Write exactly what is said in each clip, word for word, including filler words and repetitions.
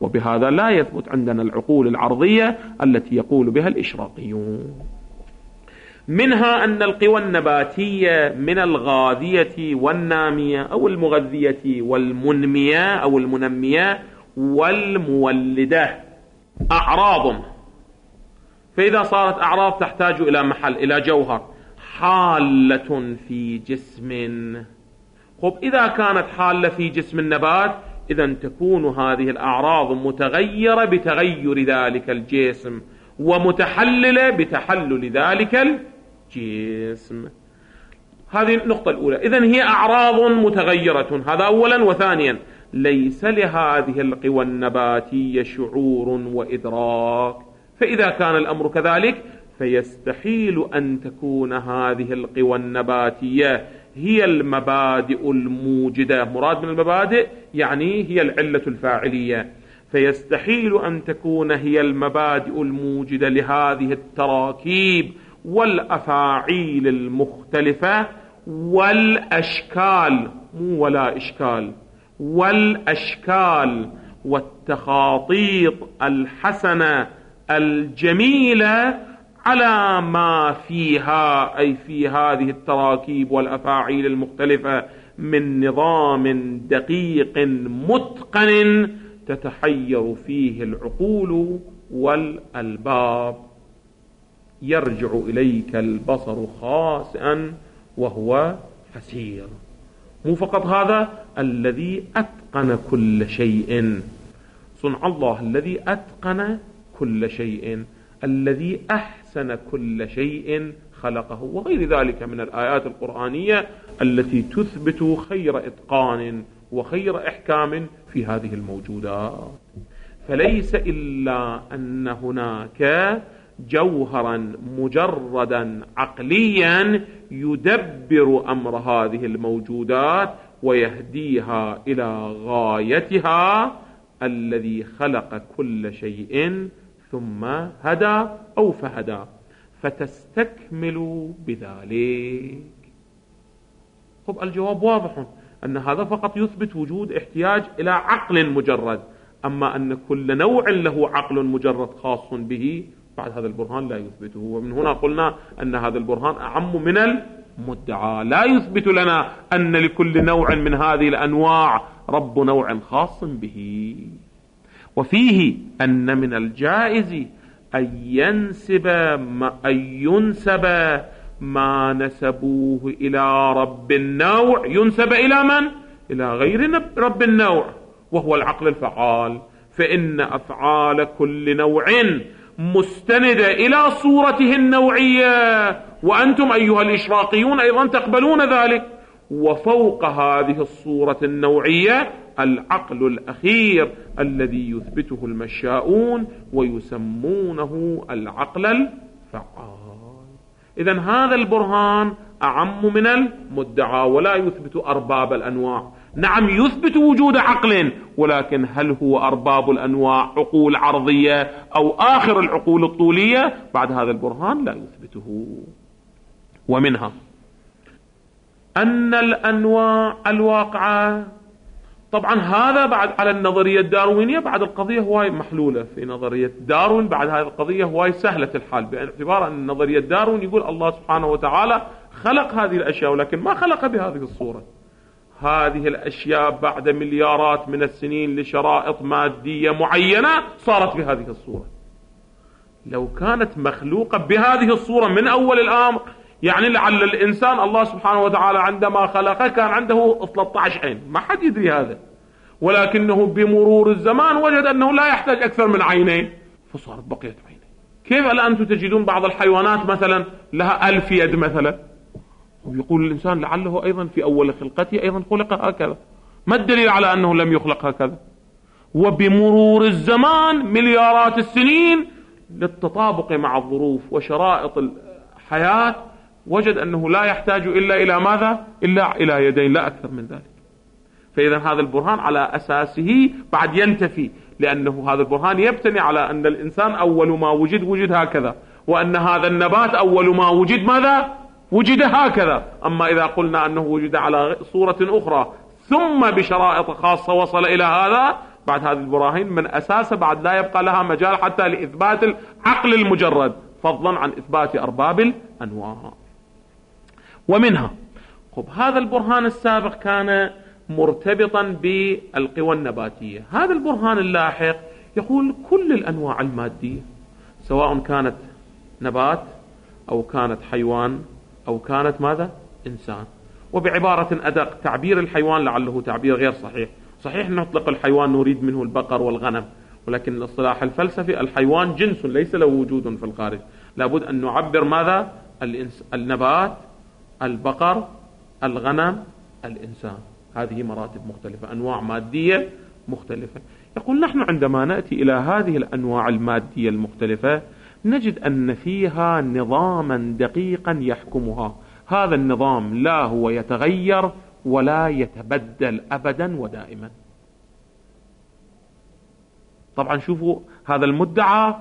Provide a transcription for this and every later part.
وبهذا لا يثبت عندنا العقول العرضية التي يقول بها الإشراقيون. منها أن القوى النباتية من الغاذية والنامية أو المغذية والمنمية أو المنمية والمولدة أعراض، فإذا صارت أعراض تحتاج إلى محل، إلى جوهر، حالة في جسم. خب إذا كانت حالة في جسم النبات إذن تكون هذه الأعراض متغيرة بتغير ذلك الجسم ومتحللة بتحلل ذلك الجسم. هذه النقطة الأولى. إذن هي أعراض متغيرة، هذا أولا. وثانيا ليس لهذه القوى النباتية شعور وإدراك، فإذا كان الأمر كذلك فيستحيل أن تكون هذه القوى النباتية هي المبادئ الموجدة. مراد من المبادئ يعني هي العلة الفاعلية، فيستحيل أن تكون هي المبادئ الموجدة لهذه التراكيب والأفاعيل المختلفة والأشكال، مو ولا إشكال، والأشكال والتخاطيط الحسنة الجميلة على ما فيها، أي في هذه التراكيب والأفاعيل المختلفة، من نظام دقيق متقن تتحير فيه العقول والألباب. يرجع إليك البصر خاسئا وهو حسير. مو فقط هذا، الذي أتقن كل شيء، صنع الله الذي أتقن كل شيء، الذي أحسن كل شيء خلقه، وغير ذلك من الآيات القرآنية التي تثبت خير إتقان وخير إحكام في هذه الموجودات. فليس إلا أن هناك جوهرا مجردا عقليا يدبر أمر هذه الموجودات ويهديها إلى غايتها، الذي خلق كل شيء ثم هدى أو فهدى، فتستكمل بذلك. خب الجواب واضح، أن هذا فقط يثبت وجود احتياج إلى عقل مجرد، أما أن كل نوع له عقل مجرد خاص به بعد هذا البرهان لا يثبته. ومن هنا قلنا أن هذا البرهان أعم من المدعى، لا يثبت لنا أن لكل نوع من هذه الأنواع رب نوع خاص به. وفيه أن من الجائز أن ينسب ما, أن ينسب ما نسبوه إلى رب النوع، ينسب إلى من؟ إلى غير رب النوع وهو العقل الفعال، فإن أفعال كل نوع مستندة إلى صورته النوعية، وأنتم أيها الإشراقيون أيضا تقبلون ذلك. وفوق هذه الصورة النوعية العقل الأخير الذي يثبته المشاؤون ويسمونه العقل الفعال. إذن هذا البرهان أعم من المدعى ولا يثبت أرباب الأنواع. نعم يثبت وجود عقل، ولكن هل هو أرباب الأنواع عقول عرضية أو آخر العقول الطولية؟ بعد هذا البرهان لا يثبته. ومنها أن الأنواع الواقعة، طبعا هذا بعد على النظرية الداروينية بعد القضية هواي محلولة. في نظرية داروين بعد هذه القضية هواي سهلة الحال، باعتبار أن نظرية داروين يقول الله سبحانه وتعالى خلق هذه الأشياء ولكن ما خلق بهذه الصورة. هذه الأشياء بعد مليارات من السنين لشرائط مادية معينة صارت بهذه الصورة. لو كانت مخلوقة بهذه الصورة من أول الأمر، يعني لعل الإنسان الله سبحانه وتعالى عندما خلقه كان عنده ثلاثة عشر عين، ما حد يدري هذا، ولكنه بمرور الزمان وجد أنه لا يحتاج أكثر من عينين فصارت بقية عينين. كيف الآن أنتم تجدون بعض الحيوانات مثلا لها ألف يد مثلا، ويقول الإنسان لعله أيضا في أول خلقته أيضا خلق هكذا، ما الدليل على أنه لم يخلق هكذا؟ وبمرور الزمان مليارات السنين للتطابق مع الظروف وشرائط الحياة وجد أنه لا يحتاج إلا إلى ماذا؟ إلا إلى يدين، لا أكثر من ذلك. فإذا هذا البرهان على أساسه بعد ينتفي، لأنه هذا البرهان يبتني على أن الإنسان أول ما وجد وجد هكذا، وأن هذا النبات أول ما وجد ماذا؟ وجد هكذا. أما إذا قلنا أنه وجد على صورة أخرى ثم بشرائط خاصة وصل إلى هذا، بعد هذه البراهين من أساسها بعد لا يبقى لها مجال حتى لإثبات العقل المجرد، فضلا عن إثبات أرباب الأنواع. ومنها خب هذا البرهان السابق كان مرتبطا بالقوى النباتية. هذا البرهان اللاحق يقول كل الأنواع المادية سواء كانت نبات أو كانت حيوان أو كانت ماذا؟ إنسان. وبعبارة أدق، تعبير الحيوان لعله تعبير غير صحيح. صحيح نطلق الحيوان نريد منه البقر والغنم، ولكن الاصطلاح الفلسفي الحيوان جنس ليس له وجود في الخارج، لابد أن نعبر ماذا؟ النبات، البقر، الغنم، الإنسان. هذه مراتب مختلفة، أنواع مادية مختلفة. يقول نحن عندما نأتي إلى هذه الأنواع المادية المختلفة نجد أن فيها نظاما دقيقا يحكمها. هذا النظام لا هو يتغير ولا يتبدل أبدا ودائما. طبعا شوفوا هذا المدعى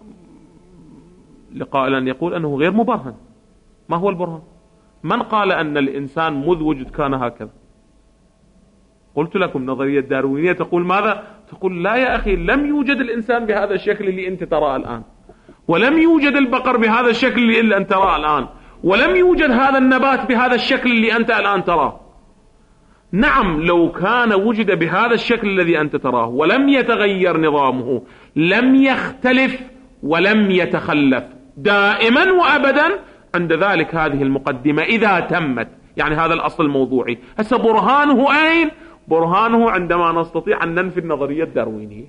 لقائل أن يقول أنه غير مبرهن. ما هو البرهان؟ من قال أن الإنسان منذ وجد كان هكذا؟ قلت لكم نظرية داروينية تقول ماذا؟ تقول لا يا أخي، لم يوجد الإنسان بهذا الشكل اللي أنت تراه الآن، ولم يوجد البقر بهذا الشكل اللي أنت تراه الآن، ولم يوجد هذا النبات بهذا الشكل اللي أنت الآن تراه. نعم لو كان وجد بهذا الشكل الذي أنت تراه ولم يتغير نظامه، لم يختلف ولم يتخلف دائما وأبدا، عند ذلك هذه المقدمة إذا تمت، يعني هذا الأصل الموضوعي. هسه برهانه أين؟ برهانه عندما نستطيع أن ننفي النظرية الداروينية.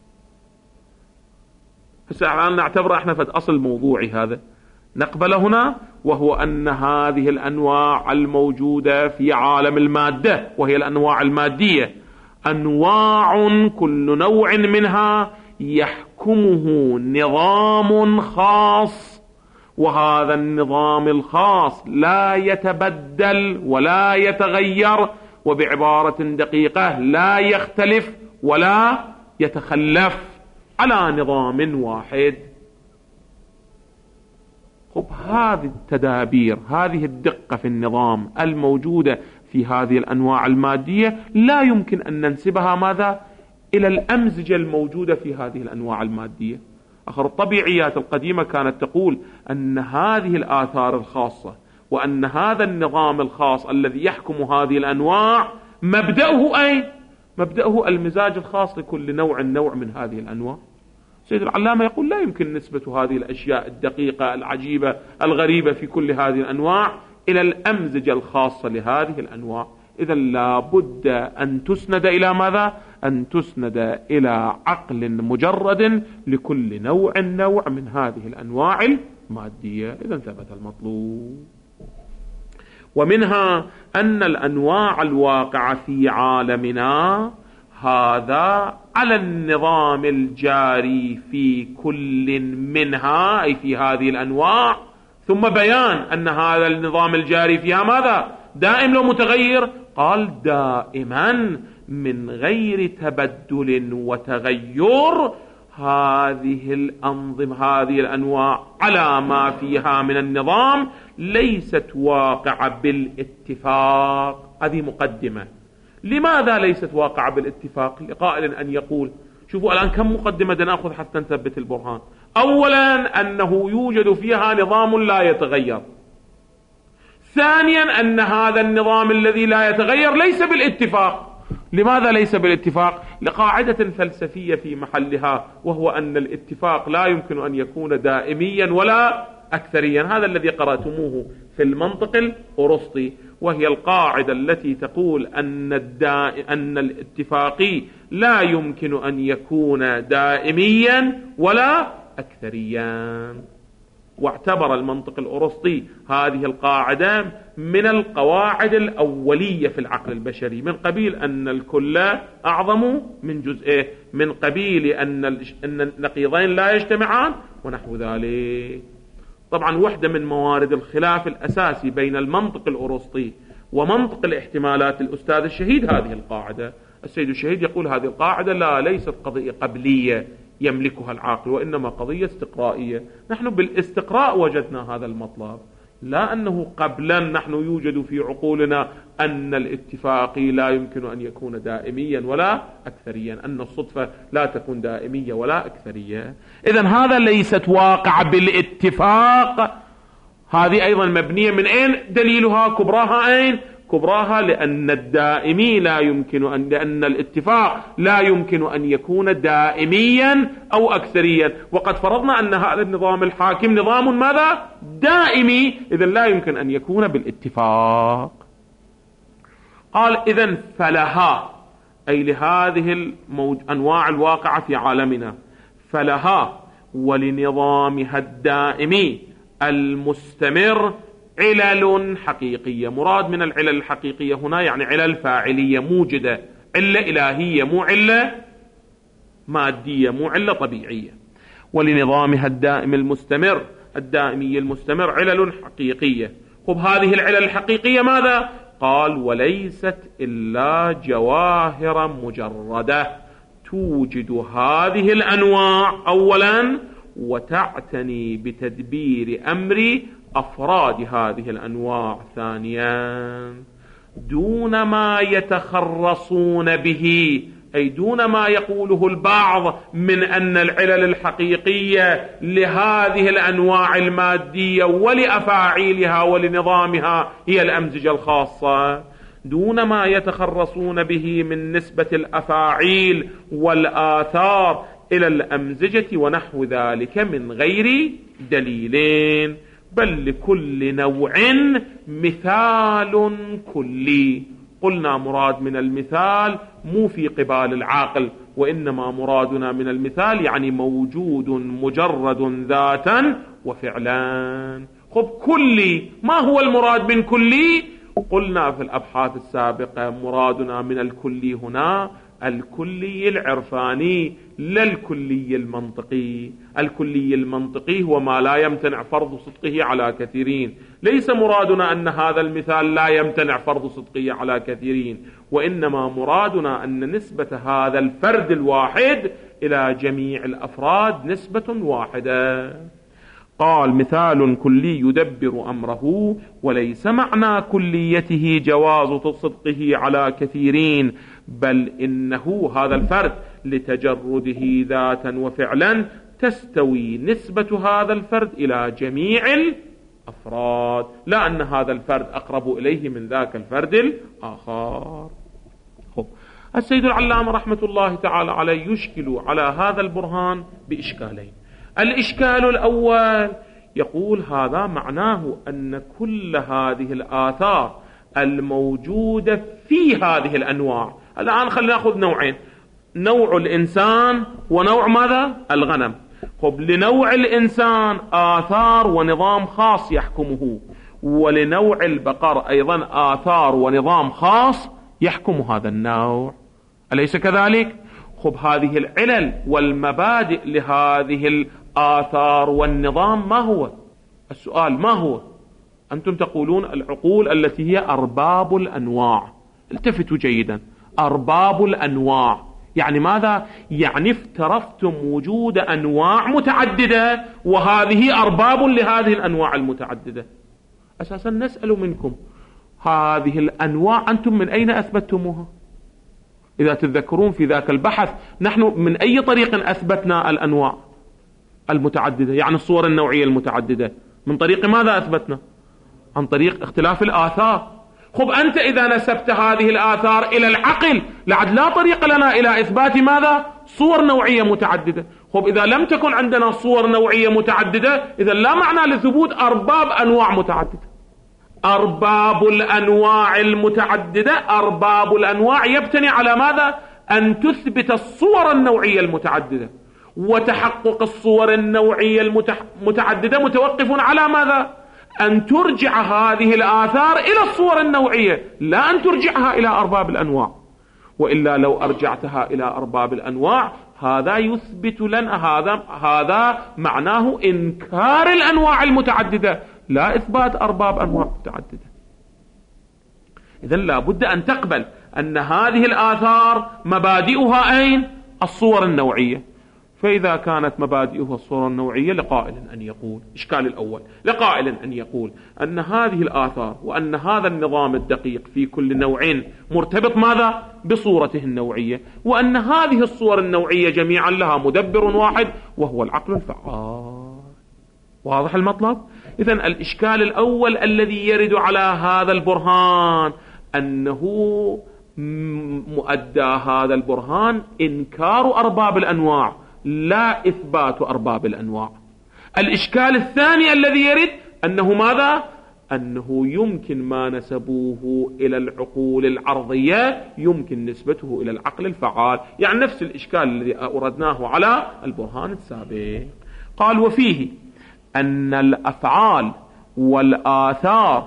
هسه الآن نعتبر احنا فد أصل موضوعي هذا نقبل هنا، وهو أن هذه الأنواع الموجودة في عالم المادة وهي الأنواع المادية أنواع كل نوع منها يحكمه نظام خاص، وهذا النظام الخاص لا يتبدل ولا يتغير، وبعبارة دقيقة لا يختلف ولا يتخلف على نظام واحد. خب هذه التدابير، هذه الدقة في النظام الموجودة في هذه الأنواع المادية لا يمكن أن ننسبها ماذا؟ إلى الأمزجة الموجودة في هذه الأنواع المادية. آخر الطبيعيات القديمة كانت تقول أن هذه الآثار الخاصة وأن هذا النظام الخاص الذي يحكم هذه الأنواع مبدأه أين؟ مبدأه المزاج الخاص لكل نوع نوع من هذه الأنواع. سيد العلامة يقول لا يمكن نسبة هذه الأشياء الدقيقة العجيبة الغريبة في كل هذه الأنواع إلى الأمزجة الخاصة لهذه الأنواع. إذا لابد أن تسند إلى ماذا؟ أن تسند إلى عقل مجرد لكل نوع نوع من هذه الأنواع المادية. إذا ثبت المطلوب. ومنها أن الأنواع الواقعة في عالمنا هذا على النظام الجاري في كل منها، أي في هذه الأنواع، ثم بيان أن هذا النظام الجاري فيها ماذا؟ دائم لو متغير؟ قال دائما من غير تبدل وتغير. هذه الأنظمة هذه الأنواع على ما فيها من النظام ليست واقعة بالاتفاق. هذه مقدمة. لماذا ليست واقعة بالاتفاق؟ لقائل أن يقول شوفوا الآن كم مقدمة نأخذ حتى نثبت البرهان. أولا أنه يوجد فيها نظام لا يتغير. ثانيا أن هذا النظام الذي لا يتغير ليس بالاتفاق. لماذا ليس بالاتفاق؟ لقاعدة فلسفية في محلها، وهو أن الاتفاق لا يمكن أن يكون دائميا ولا أكثريا. هذا الذي قرأتموه في المنطق الأرسطي، وهي القاعدة التي تقول أن, الدا... أن الاتفاقي لا يمكن أن يكون دائميا ولا أكثريا. واعتبر المنطق الأرسطي هذه القاعدة من القواعد الأولية في العقل البشري، من قبيل أن الكل أعظم من جزئه، من قبيل أن أن النقيضين لا يجتمعان ونحو ذلك. طبعا واحدة من موارد الخلاف الأساسي بين المنطق الأرسطي ومنطق الاحتمالات الأستاذ الشهيد هذه القاعدة. السيد الشهيد يقول هذه القاعدة لا ليست قضية قبلية يملكها العاقل، وإنما قضية استقرائية. نحن بالاستقراء وجدنا هذا المطلب، لا أنه قبلا نحن يوجد في عقولنا أن الاتفاقي لا يمكن أن يكون دائميا ولا أكثريا، أن الصدفة لا تكون دائمية ولا أكثرية. إذن هذا ليست واقع بالاتفاق. هذه أيضا مبنية من أين دليلها؟ كبراها أين؟ كبراها لأن الدائمي لا يمكن أن لأن الاتفاق لا يمكن أن يكون دائميا أو أكثريا، وقد فرضنا أن هذا النظام الحاكم نظام ماذا؟ دائمي، إذن لا يمكن أن يكون بالاتفاق. قال إذن فلها، أي لهذه الموج... أنواع الواقعة في عالمنا، فلها ولنظامها الدائمي المستمر علل حقيقية. مراد من العلل الحقيقية هنا يعني علل فاعلية موجدة، علة إلهية مو علة مادية، مو علة طبيعية. ولنظامها الدائم المستمر الدائمي المستمر علل حقيقية. خب هذه العلل الحقيقية ماذا؟ قال وليست إلا جواهر مجردة توجد هذه الأنواع أولا، وتعتني بتدبير أمر أفراد هذه الأنواع ثانيا، دون ما يتخرصون به، أي دون ما يقوله البعض من أن العلل الحقيقية لهذه الأنواع المادية ولأفاعيلها ولنظامها هي الأمزجة الخاصة، دون ما يتخرصون به من نسبة الأفاعيل والآثار إلى الأمزجة ونحو ذلك من غير دليلين، بل لكل نوع مثال كلي. قلنا مراد من المثال مو في قبال العاقل، وإنما مرادنا من المثال يعني موجود مجرد ذاتا وفعلا. خب كلي، ما هو المراد من كلي؟ قلنا في الأبحاث السابقة مرادنا من الكلي هنا الكلي العرفاني لا الكلي المنطقي. الكلي المنطقي هو ما لا يمتنع فرض صدقه على كثيرين. ليس مرادنا أن هذا المثال لا يمتنع فرض صدقه على كثيرين، وإنما مرادنا أن نسبة هذا الفرد الواحد إلى جميع الأفراد نسبة واحدة. قال مثال كلي يدبر أمره، وليس معنى كليته جواز صدقه على كثيرين، بل إنه هذا الفرد لتجرده ذاتا وفعلا تستوي نسبة هذا الفرد إلى جميع الأفراد، لا أن هذا الفرد أقرب إليه من ذاك الفرد الآخر. خب. السيد العلامة رحمة الله تعالى عليه يشكل على هذا البرهان بإشكالين. الإشكال الأول يقول هذا معناه أن كل هذه الآثار الموجودة في هذه الأنواع، الآن خلينا نأخذ نوعين، نوع الإنسان ونوع ماذا؟ الغنم. خب لنوع الإنسان آثار ونظام خاص يحكمه، ولنوع البقر أيضا آثار ونظام خاص يحكم هذا النوع، أليس كذلك؟ خب هذه العلل والمبادئ لهذه الآثار والنظام ما هو؟ السؤال ما هو؟ أنتم تقولون العقول التي هي أرباب الأنواع. التفتوا جيدا، أرباب الأنواع يعني ماذا؟ يعني افترضتم وجود أنواع متعددة، وهذه أرباب لهذه الأنواع المتعددة. أساسا نسأل منكم هذه الأنواع أنتم من أين أثبتتموها؟ إذا تتذكرون في ذاك البحث نحن من أي طريق أثبتنا الأنواع المتعددة، يعني الصور النوعية المتعددة؟ من طريق ماذا أثبتنا؟ عن طريق اختلاف الآثار. خب أنت إذا نسبت هذه الآثار إلى العقل لعد لا طريق لنا إلى إثبات ماذا؟ صور نوعية متعددة. خب إذا لم تكن عندنا صور نوعية متعددة إذا لا معنى لثبوت أرباب أنواع متعددة. أرباب الأنواع المتعددة، أرباب الأنواع يبتني على ماذا؟ أن تثبت الصور النوعية المتعددة، وتحقق الصور النوعية المتعددة متوقف على ماذا؟ أن ترجع هذه الآثار إلى الصور النوعية، لا أن ترجعها إلى أرباب الأنواع. وإلا لو أرجعتها إلى أرباب الأنواع هذا يثبت لنا هذا هذا معناه إنكار الأنواع المتعددة، لا إثبات أرباب أنواع متعددة. إذن لا بد أن تقبل أن هذه الآثار مبادئها أين؟ الصور النوعية. فإذا كانت مبادئه الصورة النوعية لقائل أن يقول، إشكال الأول، لقائل أن يقول أن هذه الآثار وأن هذا النظام الدقيق في كل نوع مرتبط ماذا؟ بصورته النوعية، وأن هذه الصور النوعية جميعا لها مدبر واحد وهو العقل الفعال. واضح المطلب؟ إذن الإشكال الأول الذي يرد على هذا البرهان أنه مؤدى هذا البرهان إنكار أرباب الأنواع لا إثبات أرباب الأنواع. الإشكال الثاني الذي يرد أنه ماذا؟ أنه يمكن ما نسبوه إلى العقول العرضية يمكن نسبته إلى العقل الفعال، يعني نفس الإشكال الذي أردناه على البرهان السابق. قال وفيه أن الأفعال والآثار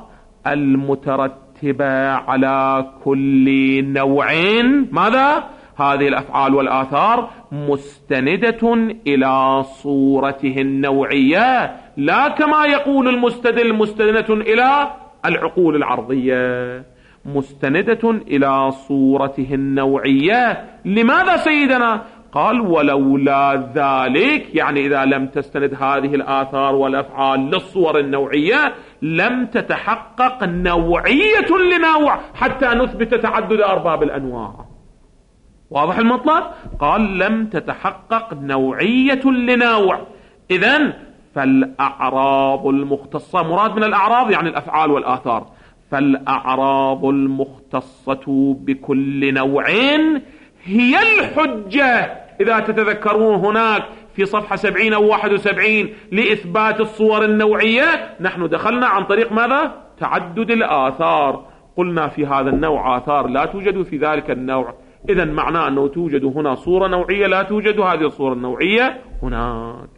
المترتبة على كل نوع ماذا؟ هذه الأفعال والآثار مستندة إلى صورته النوعية، لا كما يقول المستدل مستندة إلى العقول العرضية، مستندة إلى صورته النوعية. لماذا سيدنا؟ قال ولولا ذلك، يعني إذا لم تستند هذه الآثار والأفعال للصور النوعية لم تتحقق نوعية لنوع حتى نثبت تعدد أرباب الأنواع. واضح المطلب؟ قال لم تتحقق نوعية لنوع. إذن فالأعراض المختصة، مراد من الأعراض يعني الأفعال والآثار، فالأعراض المختصة بكل نوع هي الحجة. إذا تتذكرون هناك في صفحة سبعين أو واحد وسبعين لإثبات الصور النوعية نحن دخلنا عن طريق ماذا؟ تعدد الآثار. قلنا في هذا النوع آثار لا توجد في ذلك النوع، إذن معناه أنه توجد هنا صورة نوعية لا توجد هذه الصورة النوعية هناك.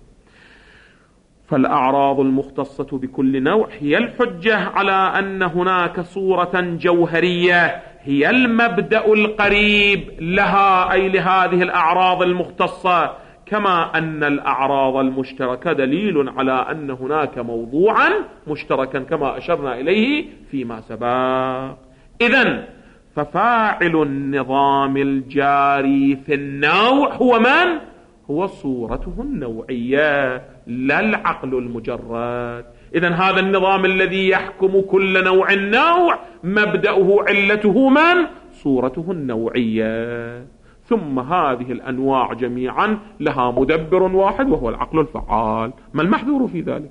فالأعراض المختصة بكل نوع هي الحجة على أن هناك صورة جوهرية هي المبدأ القريب لها، أي لهذه الأعراض المختصة، كما أن الأعراض المشتركة دليل على أن هناك موضوعا مشتركا كما أشرنا إليه فيما سبق. إذن ففاعل النظام الجاري في النوع هو من؟ هو صورته النوعية لا العقل المجرد. إذن هذا النظام الذي يحكم كل نوع نوع مبدأه علته من؟ صورته النوعية. ثم هذه الأنواع جميعا لها مدبر واحد وهو العقل الفعال. ما المحذور في ذلك؟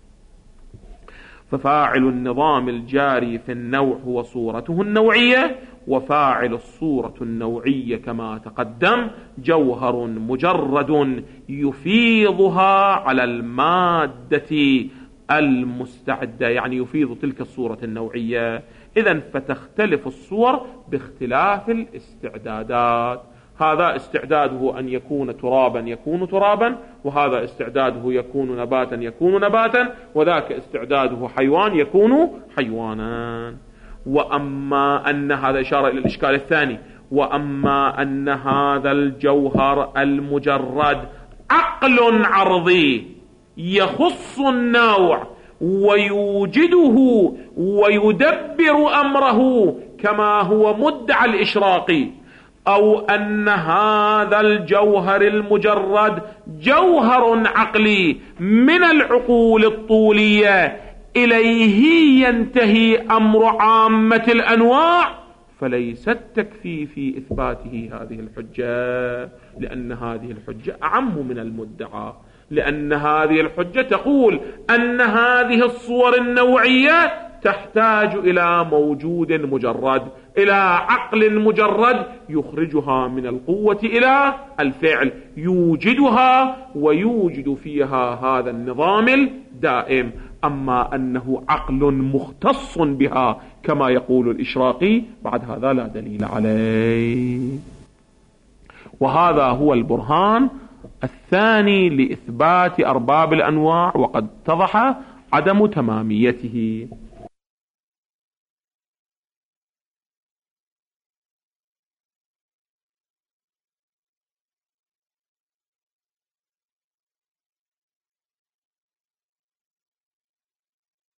ففاعل النظام الجاري في النوع هو صورته النوعية، وفاعل الصورة النوعية كما تقدم جوهر مجرد يفيضها على المادة المستعدة، يعني يفيض تلك الصورة النوعية. إذن فتختلف الصور باختلاف الاستعدادات، هذا استعداده أن يكون ترابا يكون ترابا، وهذا استعداده يكون نباتا يكون نباتا، وذاك استعداده حيوان يكون حيوانا. وأما أن هذا إشارة إلى الإشكال الثاني، وأما أن هذا الجوهر المجرد عقل عرضي يخص النوع ويوجده ويدبر أمره كما هو مدعى الإشراقي، أو أن هذا الجوهر المجرد جوهر عقلي من العقول الطولية إليه ينتهي أمر عامة الأنواع، فليست تكفي في إثباته هذه الحجة، لأن هذه الحجة أعم من المدعى، لأن هذه الحجة تقول أن هذه الصور النوعية تحتاج إلى موجود مجرد، إلى عقل مجرد يخرجها من القوة إلى الفعل، يوجدها ويوجد فيها هذا النظام الدائم. أما أنه عقل مختص بها كما يقول الإشراقي بعد هذا لا دليل عليه. وهذا هو البرهان الثاني لإثبات أرباب الأنواع، وقد اتضح عدم تماميته.